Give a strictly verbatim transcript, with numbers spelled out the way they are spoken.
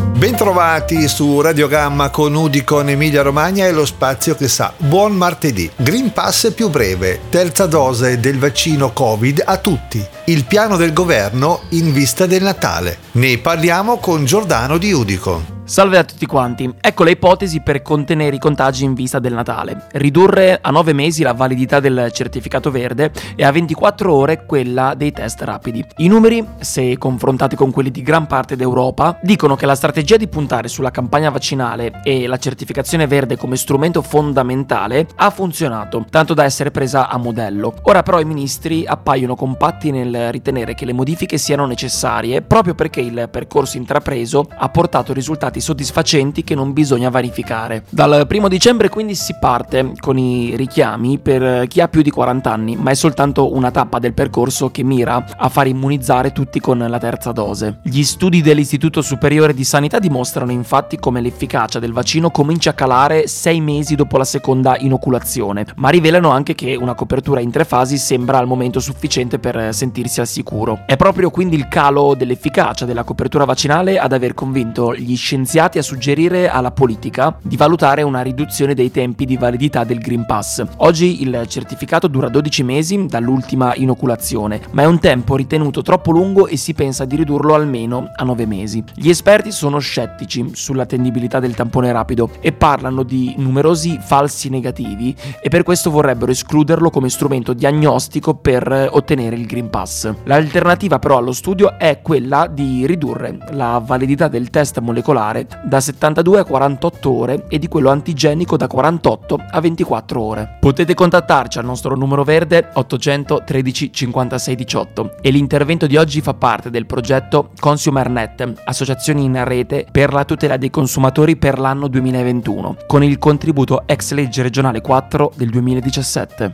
Bentrovati su Radio Gamma con Udicon Emilia Romagna e lo spazio che sa. Buon martedì. Green Pass più breve, terza dose del vaccino Covid a tutti. Il piano del governo in vista del Natale. Ne parliamo con Giordano di Udicon. Salve a tutti quanti, ecco le ipotesi per contenere i contagi in vista del Natale. Ridurre a nove mesi la validità del certificato verde e a ventiquattro ore quella dei test rapidi. I numeri, se confrontati con quelli di gran parte d'Europa, dicono che la strategia di puntare sulla campagna vaccinale e la certificazione verde come strumento fondamentale ha funzionato, tanto da essere presa a modello. Ora però i ministri appaiono compatti nel ritenere che le modifiche siano necessarie proprio perché il percorso intrapreso ha portato risultati soddisfacenti che non bisogna vanificare. Dal primo dicembre quindi si parte con i richiami per chi ha più di quaranta anni, ma è soltanto una tappa del percorso che mira a far immunizzare tutti con la terza dose. Gli studi dell'Istituto Superiore di Sanità dimostrano infatti come l'efficacia del vaccino comincia a calare sei mesi dopo la seconda inoculazione, ma rivelano anche che una copertura in tre fasi sembra al momento sufficiente per sentirsi al sicuro. È proprio quindi il calo dell'efficacia della copertura vaccinale ad aver convinto gli scienziati a suggerire alla politica di valutare una riduzione dei tempi di validità del Green Pass. Oggi il certificato dura dodici mesi dall'ultima inoculazione, ma è un tempo ritenuto troppo lungo e si pensa di ridurlo almeno a nove mesi. Gli esperti sono scettici sull'attendibilità del tampone rapido e parlano di numerosi falsi negativi e per questo vorrebbero escluderlo come strumento diagnostico per ottenere il Green Pass. L'alternativa però allo studio è quella di ridurre la validità del test molecolare da settantadue a quarantotto ore e di quello antigenico da quarantotto a ventiquattro ore. Potete contattarci al nostro numero verde ottocento tredici cinquantasei diciotto e l'intervento di oggi fa parte del progetto ConsumerNet, associazioni in rete per la tutela dei consumatori per l'anno duemilaventuno, con il contributo ex legge regionale quattro del duemiladiciassette.